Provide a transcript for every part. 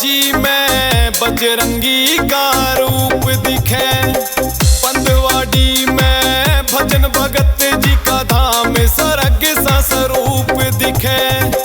जी में बजरंगी का रूप दिखे। पंधवाड़ी में भजन भगत जी का धाम स्वर्ग सा स्वरूप दिखे।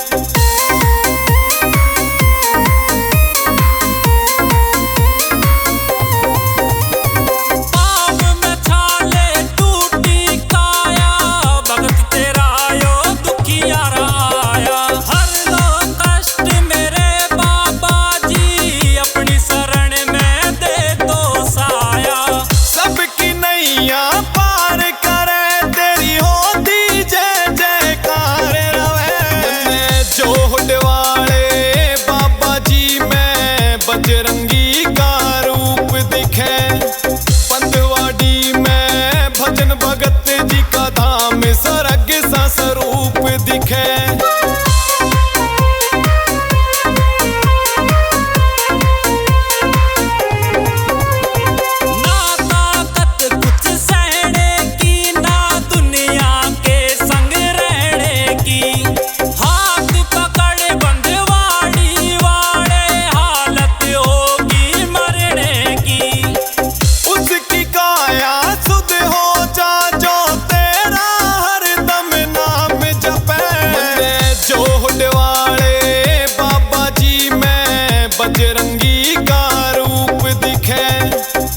बजरंगी का रूप दिखे। पंधवाड़ी में भजन भगत जी का धाम स्वर्ग सा स्वरूप दिखे। बजरंगी का रूप दिखे।